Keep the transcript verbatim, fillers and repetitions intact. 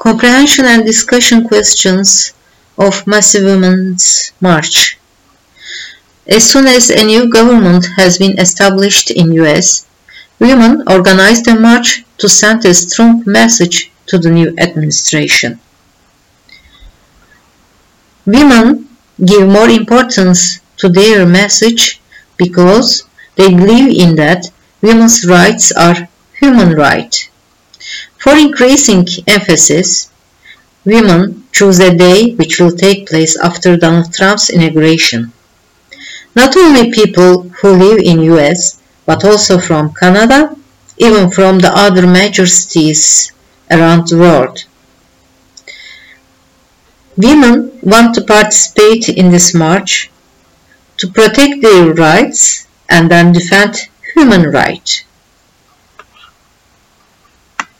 Comprehension and discussion questions of Massive Women's March. As soon as a new government has been established in U S, women organized a march to send a strong message to the new administration. Women give more importance to their message because they believe in that women's rights are human rights. For increasing emphasis, women choose a day which will take place after Donald Trump's inauguration. Not only people who live in U S, but also from Canada, even from the other major cities around the world. Women want to participate in this march to protect their rights and then defend human rights.